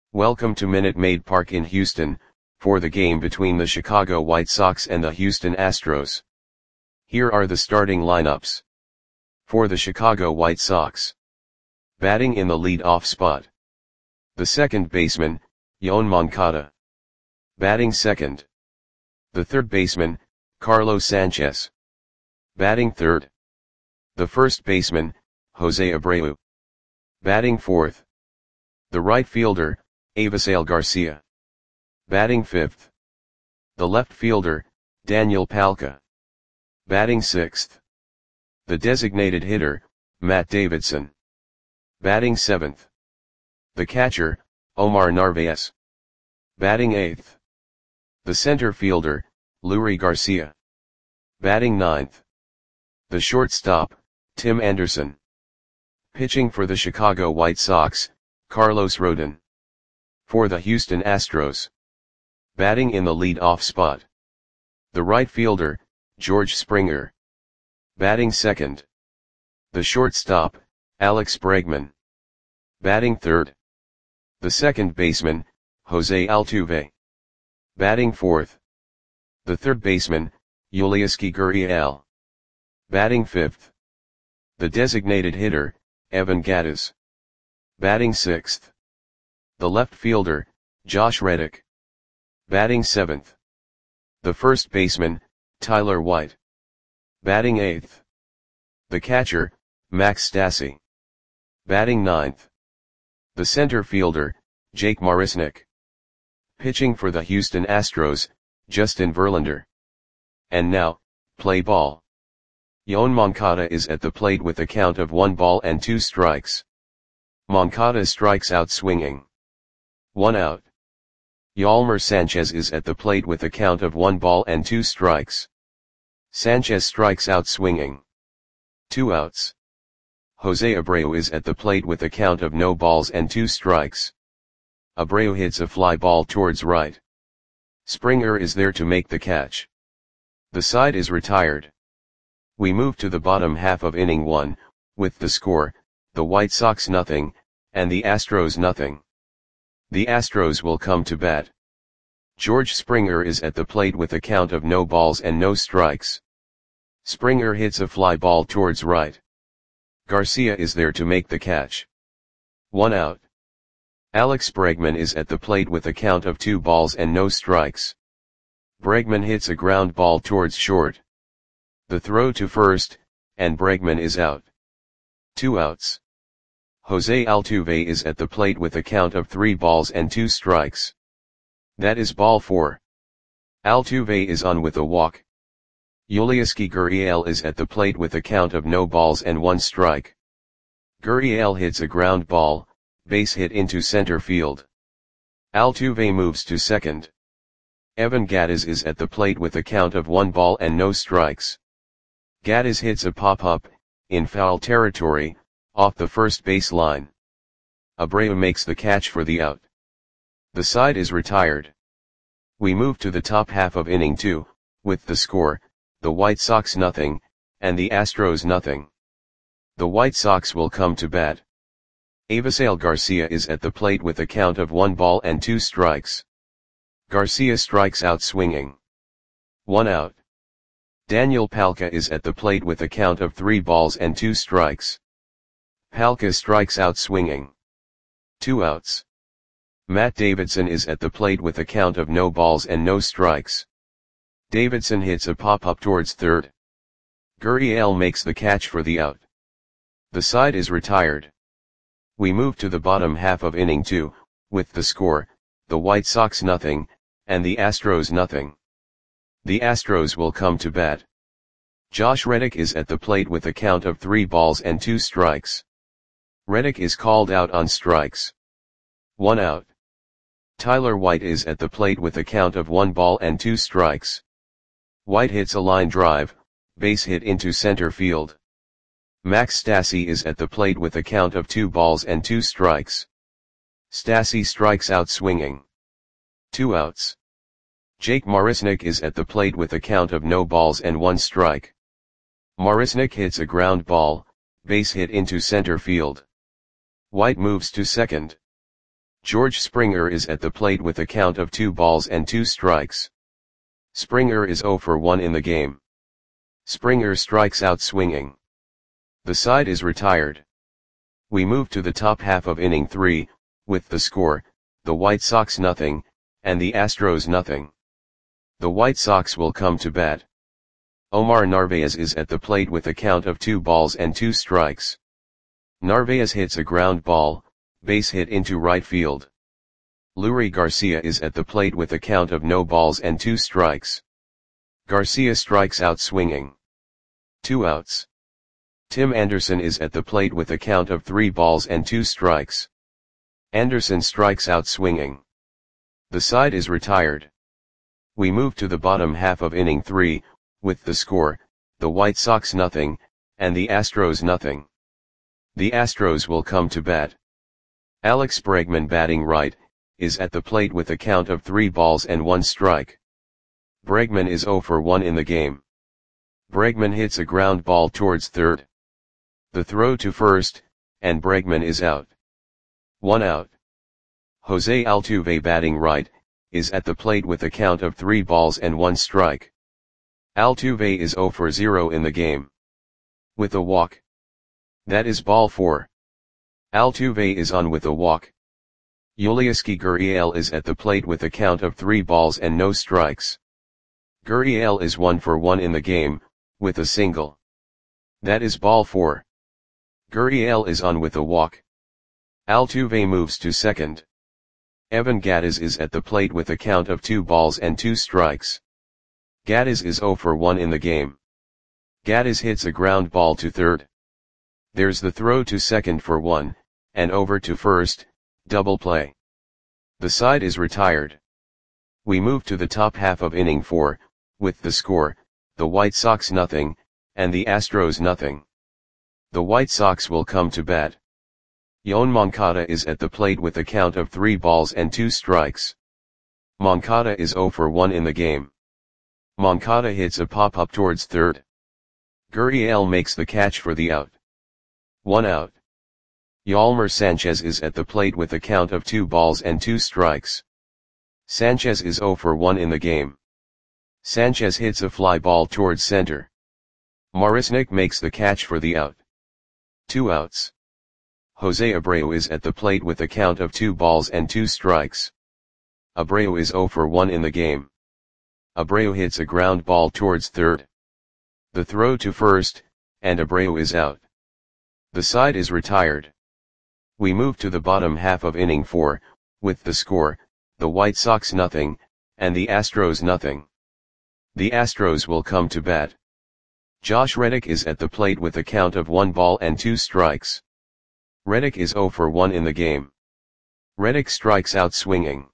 Welcome to Minute Maid Park in Houston, for the game between the Chicago White Sox and the Houston Astros. Here are the starting lineups. For the Chicago White Sox. Batting in the lead-off spot. The second baseman, Yoan Moncada. Batting second. The third baseman, Carlos Sanchez. Batting third. The first baseman, Jose Abreu. Batting fourth. The right fielder, Avisail Garcia. Batting fifth. The left fielder, Daniel Palka. Batting sixth. The designated hitter, Matt Davidson. Batting seventh. The catcher, Omar Narvaez. Batting eighth. The center fielder, Leury Garcia. Batting ninth. The shortstop, Tim Anderson. Pitching for the Chicago White Sox, Carlos Rodon. For the Houston Astros. Batting in the lead-off spot. The right fielder, George Springer. Batting second. The shortstop, Alex Bregman. Batting third. The second baseman, Jose Altuve. Batting fourth. The third baseman, Yulieski Gurriel. Batting fifth. The designated hitter, Evan Gattis. Batting sixth. The left fielder, Josh Reddick. Batting seventh. The first baseman, Tyler White. Batting eighth. The catcher, Max Stassi. Batting ninth. The center fielder, Jake Marisnick. Pitching for the Houston Astros, Justin Verlander. And now, play ball. Yoan Moncada is at the plate with a count of 1-2 strikes. Moncada strikes out swinging. 1 out. Yolmer Sanchez is at the plate with a count of 1-2 strikes. Sanchez strikes out swinging. 2 outs. Jose Abreu is at the plate with a count of 0-2 strikes. Abreu hits a fly ball towards right. Springer is there to make the catch. The side is retired. We move to the bottom half of inning 1, with the score, the White Sox 0, and the Astros 0. The Astros will come to bat. George Springer is at the plate with a count of 0 strikes. Springer hits a fly ball towards right. Garcia is there to make the catch. 1 out. Alex Bregman is at the plate with a count of 2 strikes. Bregman hits a ground ball towards short. The throw to first, and Bregman is out. 2 outs. Jose Altuve is at the plate with a count of 3-2 strikes. That is ball 4. Altuve is on with a walk. Yulieski Gurriel is at the plate with a count of 0-1 strike. Gurriel hits a ground ball, base hit into center field. Altuve moves to second. Evan Gattis is at the plate with a count of 1 strikes. Gattis hits a pop-up, in foul territory, off the first base line. Abreu makes the catch for the out. The side is retired. We move to the top half of inning 2, with the score, the White Sox 0, and the Astros 0. The White Sox will come to bat. Avisail Garcia is at the plate with a count of 1-2 strikes. Garcia strikes out swinging. 1 out. Daniel Palka is at the plate with a count of 3-2 strikes. Palka strikes out swinging. 2 outs. Matt Davidson is at the plate with a count of 0 strikes. Davidson hits a pop-up towards third. Gurriel makes the catch for the out. The side is retired. We move to the bottom half of inning 2, with the score, the White Sox 0, and the Astros 0. The Astros will come to bat. Josh Reddick is at the plate with a count of 3-2 strikes. Reddick is called out on strikes. 1 out. Tyler White is at the plate with a count of 1-2 strikes. White hits a line drive, base hit into center field. Max Stassi is at the plate with a count of 2-2 strikes. Stassi strikes out swinging. 2 outs. Jake Marisnick is at the plate with a count of 0-1 strike. Marisnick hits a ground ball, base hit into center field. White moves to second. George Springer is at the plate with a count of 2 balls and 2 strikes. Springer is 0 for 1 in the game. Springer strikes out swinging. The side is retired. We move to the top half of inning 3, with the score, the White Sox nothing, and the Astros nothing. The White Sox will come to bat. Omar Narvaez is at the plate with a count of 2 balls and 2 strikes. Narvaez hits a ground ball, base hit into right field. Leury Garcia is at the plate with a count of no balls and 2 strikes. Garcia strikes out swinging. 2 outs. Tim Anderson is at the plate with a count of 3 balls and 2 strikes. Anderson strikes out swinging. The side is retired. We move to the bottom half of inning 3, with the score, the White Sox nothing, and the Astros nothing. The Astros will come to bat. Alex Bregman, batting right, is at the plate with a count of 3 balls and 1 strike. Bregman is 0 for 1 in the game. Bregman hits a ground ball towards third. The throw to first, and Bregman is out. 1 out. Jose Altuve, batting right, is at the plate with a count of 3 balls and 1 strike. Altuve is 0 for 0 in the game. With a walk. That is ball 4. Altuve is on with a walk. Yulieski Gurriel is at the plate with a count of 3 balls and no strikes. Gurriel is 1 for 1 in the game, with a single. That is ball 4. Gurriel is on with a walk. Altuve moves to second. Evan Gattis is at the plate with a count of 2 balls and 2 strikes. Gattis is 0 for 1 in the game. Gattis hits a ground ball to third. There's the throw to second for 1, and over to first, double play. The side is retired. We move to the top half of inning 4, with the score, the White Sox nothing, and the Astros nothing. The White Sox will come to bat. Yoan Moncada is at the plate with a count of 3 balls and 2 strikes. Moncada is 0 for 1 in the game. Moncada hits a pop-up towards third. Gurriel makes the catch for the out. 1 out. Yolmer Sanchez is at the plate with a count of 2 balls and 2 strikes. Sanchez is 0 for 1 in the game. Sanchez hits a fly ball towards center. Marisnick makes the catch for the out. 2 outs. Jose Abreu is at the plate with a count of 2 balls and 2 strikes. Abreu is 0 for 1 in the game. Abreu hits a ground ball towards third. The throw to first, and Abreu is out. The side is retired. We move to the bottom half of inning 4, with the score, the White Sox nothing, and the Astros nothing. The Astros will come to bat. Josh Reddick is at the plate with a count of 1 ball and 2 strikes. Reddick is 0 for 1 in the game. Reddick strikes out swinging.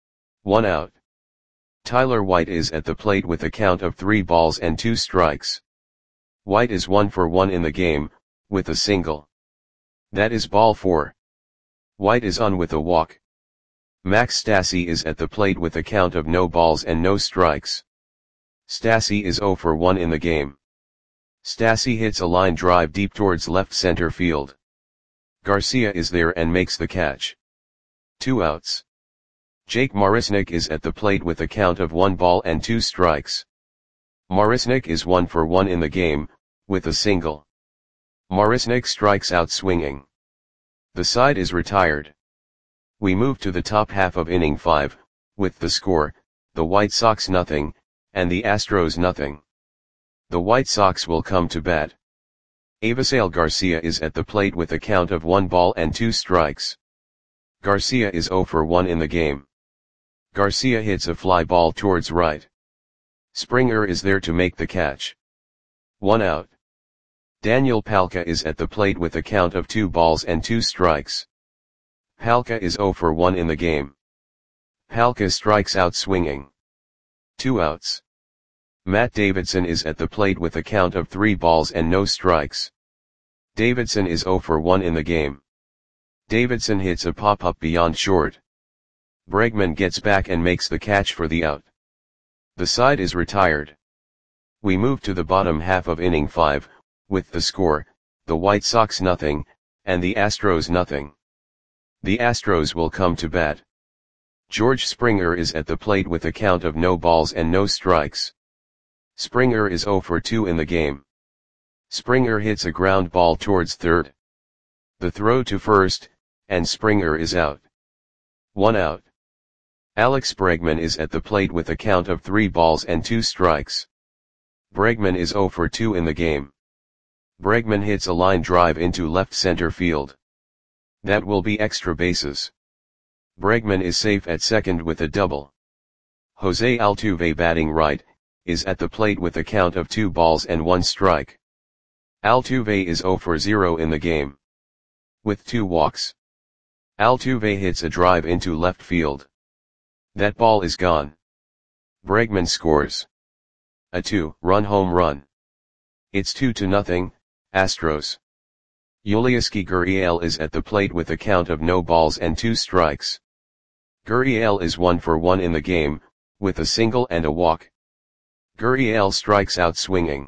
1 out. Tyler White is at the plate with a count of 3 balls and 2 strikes. White is 1 for 1 in the game, with a single. That is ball 4. White is on with a walk. Max Stassi is at the plate with a count of no balls and no strikes. Stassi is 0 for 1 in the game. Stassi hits a line drive deep towards left center field. Garcia is there and makes the catch. 2 outs. Jake Marisnick is at the plate with a count of 1 ball and 2 strikes. Marisnick is 1 for 1 in the game, with a single. Marisnick strikes out swinging. The side is retired. We move to the top half of inning 5, with the score, the White Sox nothing, and the Astros nothing. The White Sox will come to bat. Avisail Garcia is at the plate with a count of 1 ball and 2 strikes. Garcia is 0 for 1 in the game. Garcia hits a fly ball towards right. Springer is there to make the catch. 1 out. Daniel Palka is at the plate with a count of 2 balls and 2 strikes. Palka is 0 for 1 in the game. Palka strikes out swinging. 2 outs. Matt Davidson is at the plate with a count of 3 balls and no strikes. Davidson is 0 for 1 in the game. Davidson hits a pop-up beyond short. Bregman gets back and makes the catch for the out. The side is retired. We move to the bottom half of inning 5, with the score, the White Sox nothing, and the Astros nothing. The Astros will come to bat. George Springer is at the plate with a count of no balls and no strikes. Springer is 0 for 2 in the game. Springer hits a ground ball towards third. The throw to first, and Springer is out. 1 out. Alex Bregman is at the plate with a count of 3 balls and 2 strikes. Bregman is 0 for 2 in the game. Bregman hits a line drive into left center field. That will be extra bases. Bregman is safe at second with a double. Jose Altuve, batting right, is at the plate with a count of 2 balls and 1 strike. Altuve is 0 for 0 in the game. With 2 walks. Altuve hits a drive into left field. That ball is gone. Bregman scores a 2-run home run. It's 2-0, Astros. Yulieski Gurriel is at the plate with a count of no balls and 2 strikes. Gurriel is 1 for 1 in the game, with a single and a walk. Gurriel strikes out swinging.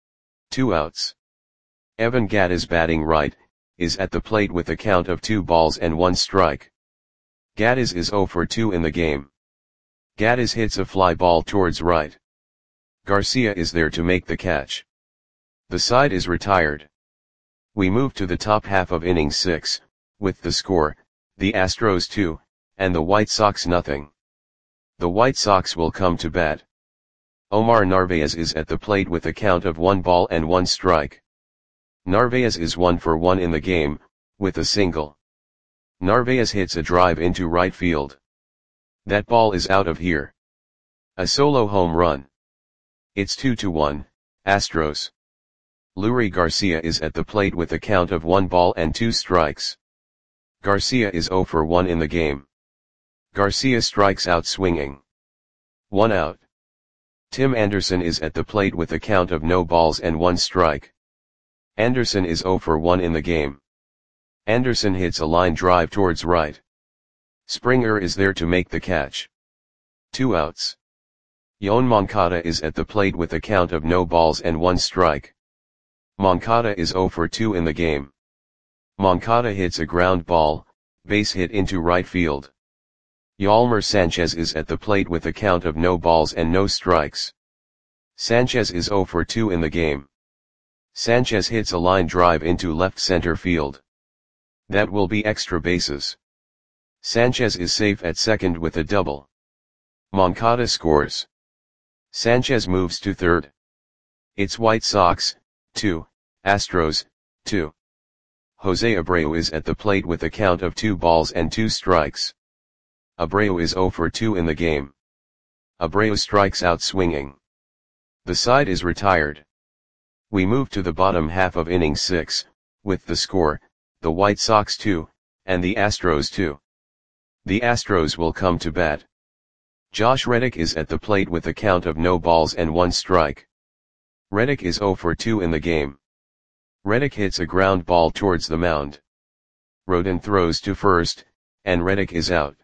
2 outs. Evan Gattis, batting right, is at the plate with a count of 2 balls and 1 strike. Gattis is 0 for 2 in the game. Gattis hits a fly ball towards right. Garcia is there to make the catch. The side is retired. We move to the top half of inning 6, with the score, the Astros 2, and the White Sox nothing. The White Sox will come to bat. Omar Narvaez is at the plate with a count of 1 ball and 1 strike. Narvaez is 1 for 1 in the game, with a single. Narvaez hits a drive into right field. That ball is out of here. A solo home run. It's 2-1, Astros. Leury Garcia is at the plate with a count of 1 ball and 2 strikes. Garcia is 0 for 1 in the game. Garcia strikes out swinging. 1 out. Tim Anderson is at the plate with a count of no balls and 1 strike. Anderson is 0 for 1 in the game. Anderson hits a line drive towards right. Springer is there to make the catch. 2 outs. Yoan Moncada is at the plate with a count of no balls and 1 strike. Moncada is 0 for 2 in the game. Moncada hits a ground ball, base hit into right field. Yolmer Sanchez is at the plate with a count of no balls and no strikes. Sanchez is 0 for 2 in the game. Sanchez hits a line drive into left center field. That will be extra bases. Sanchez is safe at second with a double. Moncada scores. Sanchez moves to third. It's White Sox 2, Astros 2. Jose Abreu is at the plate with a count of 2 balls and 2 strikes. Abreu is 0 for 2 in the game. Abreu strikes out swinging. The side is retired. We move to the bottom half of inning 6, with the score, the White Sox 2, and the Astros 2. The Astros will come to bat. Josh Reddick is at the plate with a count of no balls and 1 strike. Reddick is 0 for 2 in the game. Reddick hits a ground ball towards the mound. Rodon throws to first, and Reddick is out.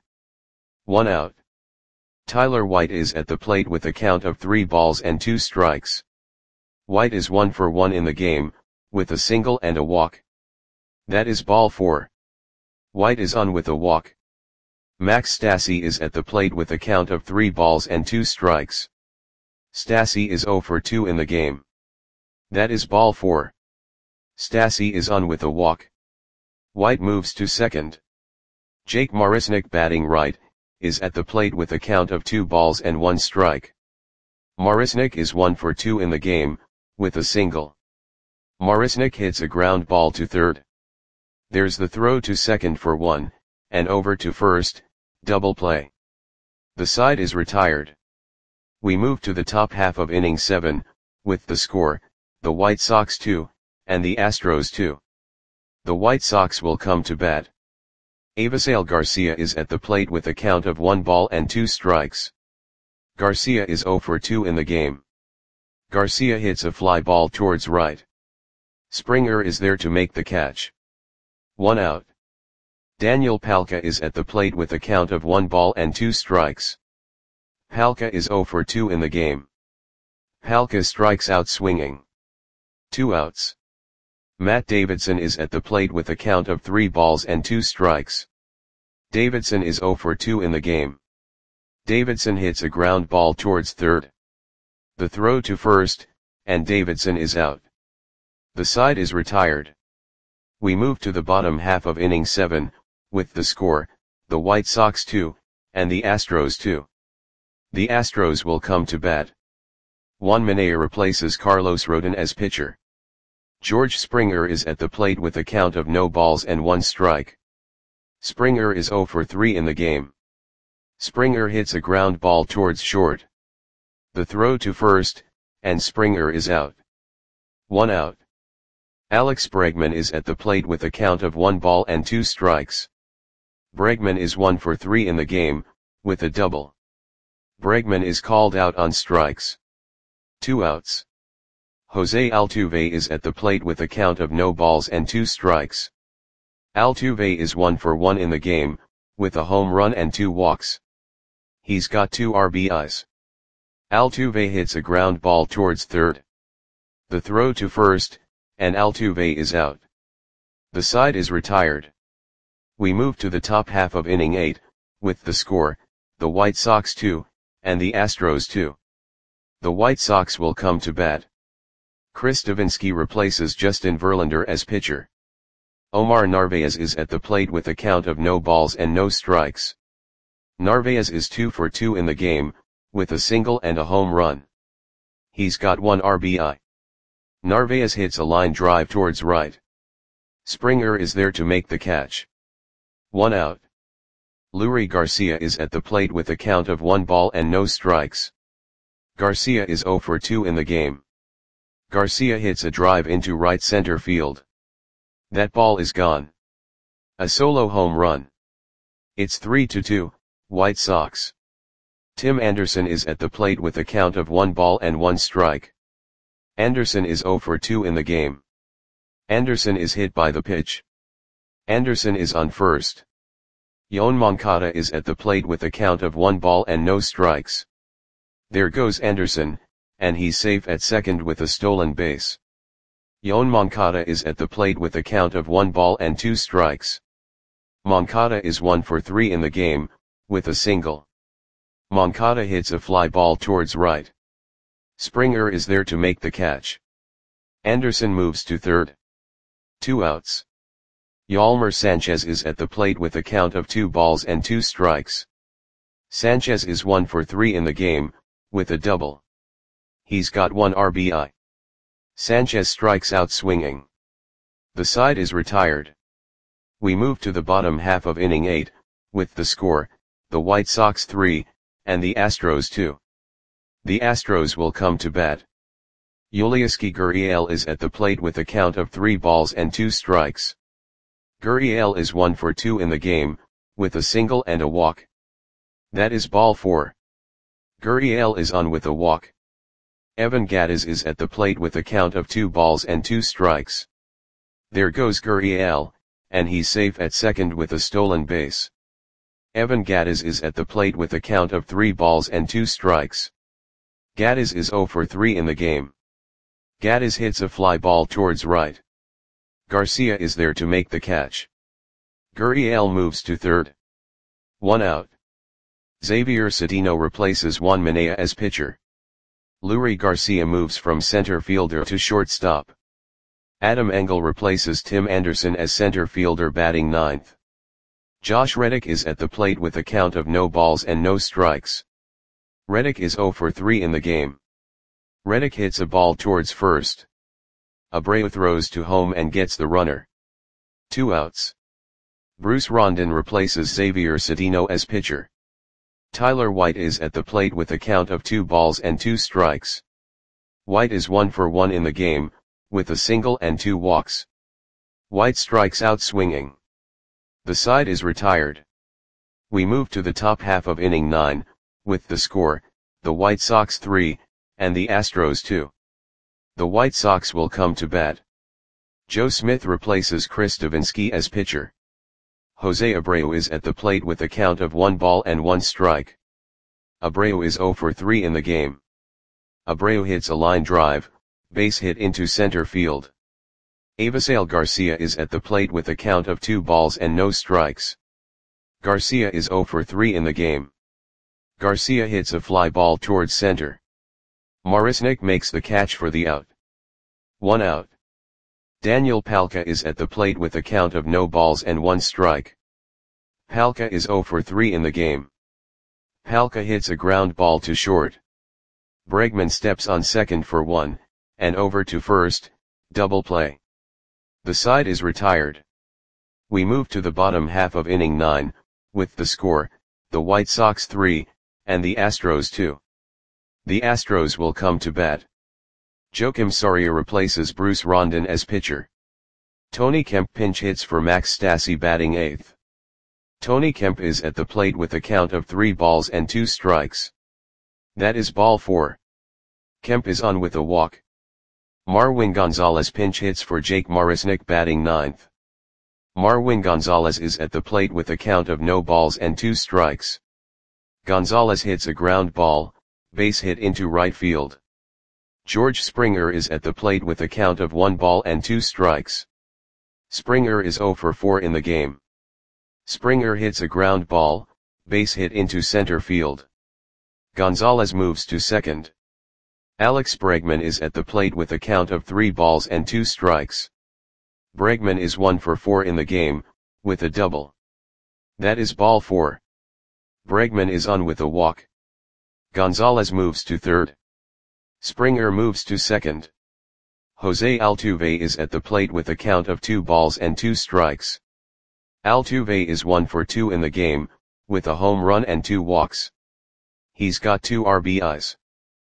1 out. Tyler White is at the plate with a count of 3 balls and 2 strikes. White is 1 for 1 in the game, with a single and a walk. That is ball 4. White is on with a walk. Max Stassi is at the plate with a count of 3 balls and 2 strikes. Stassi is 0 for 2 in the game. That is ball 4. Stassi is on with a walk. White moves to second. Jake Marisnick, batting right, is at the plate with a count of 2 balls and 1 strike. Marisnick is 1 for 2 in the game, with a single. Marisnick hits a ground ball to third. There's the throw to second for 1, and over to first, double play. The side is retired. We move to the top half of inning 7, with the score, the White Sox 2, and the Astros 2. The White Sox will come to bat. Avisail Garcia is at the plate with a count of 1 ball and 2 strikes. Garcia is 0 for 2 in the game. Garcia hits a fly ball towards right. Springer is there to make the catch. 1 out. Daniel Palka is at the plate with a count of 1 ball and 2 strikes. Palka is 0 for 2 in the game. Palka strikes out swinging. 2 outs. Matt Davidson is at the plate with a count of 3 balls and 2 strikes. Davidson is 0 for 2 in the game. Davidson hits a ground ball towards third. The throw to first, and Davidson is out. The side is retired. We move to the bottom half of inning 7, with the score, the White Sox 2, and the Astros 2. The Astros will come to bat. Juan Minaya replaces Carlos Rodon as pitcher. George Springer is at the plate with a count of no balls and 1 strike. Springer is 0 for 3 in the game. Springer hits a ground ball towards short. The throw to first, and Springer is out. 1 out. Alex Bregman is at the plate with a count of 1 ball and 2 strikes. Bregman is 1 for 3 in the game, with a double. Bregman is called out on strikes. 2 outs. Jose Altuve is at the plate with a count of no balls and 2 strikes. Altuve is 1 for 1 in the game, with a home run and 2 walks. He's got 2 RBIs. Altuve hits a ground ball towards third. The throw to first, and Altuve is out. The side is retired. We move to the top half of inning 8, with the score, the White Sox 2, and the Astros 2. The White Sox will come to bat. Chris Devenski replaces Justin Verlander as pitcher. Omar Narvaez is at the plate with a count of no balls and no strikes. Narvaez is 2 for 2 in the game, with a single and a home run. He's got 1 RBI. Narvaez hits a line drive towards right. Springer is there to make the catch. 1 out. Leury Garcia is at the plate with a count of 1 ball and no strikes. Garcia is 0 for 2 in the game. Garcia hits a drive into right center field. That ball is gone. A solo home run. It's 3-2, White Sox. Tim Anderson is at the plate with a count of 1 ball and 1 strike. Anderson is 0 for 2 in the game. Anderson is hit by the pitch. Anderson is on first. Yoan Moncada is at the plate with a count of 1 ball and no strikes. There goes Anderson, and he's safe at second with a stolen base. Yoan Moncada is at the plate with a count of 1 ball and 2 strikes. Moncada is 1 for 3 in the game, with a single. Moncada hits a fly ball towards right. Springer is there to make the catch. Anderson moves to third. 2 outs. Yolmer Sanchez is at the plate with a count of 2 balls and 2 strikes. Sanchez is 1 for 3 in the game, with a double. He's got 1 RBI. Sanchez strikes out swinging. The side is retired. We move to the bottom half of inning 8, with the score, the White Sox 3, and the Astros 2. The Astros will come to bat. Yulieski Gurriel is at the plate with a count of 3 balls and 2 strikes. Gurriel is 1 for 2 in the game, with a single and a walk. That is ball 4. Gurriel is on with a walk. Evan Gattis is at the plate with a count of 2 balls and 2 strikes. There goes Gurriel, and he's safe at second with a stolen base. Evan Gattis is at the plate with a count of 3 balls and 2 strikes. Gattis is 0 for 3 in the game. Gattis hits a fly ball towards right. Garcia is there to make the catch. Gurriel moves to third. 1 out. Xavier Cedeno replaces Juan Minaya as pitcher. Leury Garcia moves from center fielder to shortstop. Adam Engel replaces Tim Anderson as center fielder batting 9th. Josh Reddick is at the plate with a count of no balls and no strikes. Reddick is 0 for 3 in the game. Reddick hits a ball towards first. Abreu throws to home and gets the runner. 2 outs. Bruce Rondon replaces Xavier Cedeno as pitcher. Tyler White is at the plate with a count of 2 balls and 2 strikes. White is 1 for 1 in the game, with a single and 2 walks. White strikes out swinging. The side is retired. We move to the top half of inning 9, with the score, the White Sox 3, and the Astros 2. The White Sox will come to bat. Joe Smith replaces Chris Devenski as pitcher. Jose Abreu is at the plate with a count of 1 ball and 1 strike. Abreu is 0 for 3 in the game. Abreu hits a line drive, base hit into center field. Avisail Garcia is at the plate with a count of 2 balls and no strikes. Garcia is 0 for 3 in the game. Garcia hits a fly ball towards center. Marisnick makes the catch for the out. 1 out. Daniel Palka is at the plate with a count of no balls and 1 strike. Palka is 0 for 3 in the game. Palka hits a ground ball to short. Bregman steps on second for 1, and over to first, double play. The side is retired. We move to the bottom half of inning 9, with the score, the White Sox 3, and the Astros 2. The Astros will come to bat. Joakim Soria replaces Bruce Rondon as pitcher. Tony Kemp pinch hits for Max Stassi batting 8th. Tony Kemp is at the plate with a count of 3 balls and 2 strikes. That is ball 4. Kemp is on with a walk. Marwin Gonzalez pinch hits for Jake Marisnick batting 9th. Marwin Gonzalez is at the plate with a count of no balls and 2 strikes. Gonzalez hits a ground ball, base hit into right field. George Springer is at the plate with a count of 1 ball and 2 strikes. Springer is 0 for 4 in the game. Springer hits a ground ball, base hit into center field. Gonzalez moves to second. Alex Bregman is at the plate with a count of 3 balls and 2 strikes. Bregman is 1 for 4 in the game, with a double. That is ball 4. Bregman is on with a walk. Gonzalez moves to third. Springer moves to second. Jose Altuve is at the plate with a count of 2 balls and 2 strikes. Altuve is 1 for 2 in the game, with a home run and 2 walks. He's got 2 RBIs.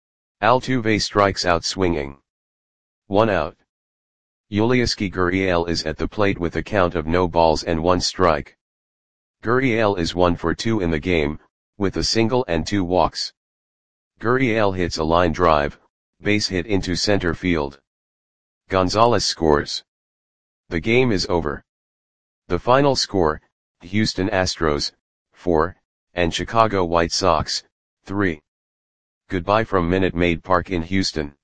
Altuve strikes out swinging. 1 out. Yulieski Gurriel is at the plate with a count of no balls and 1 strike. Gurriel is 1 for 2 in the game, with a single and 2 walks. Gurriel hits a line drive, base hit into center field. Gonzalez scores. The game is over. The final score, Houston Astros, 4, and Chicago White Sox, 3. Goodbye from Minute Maid Park in Houston.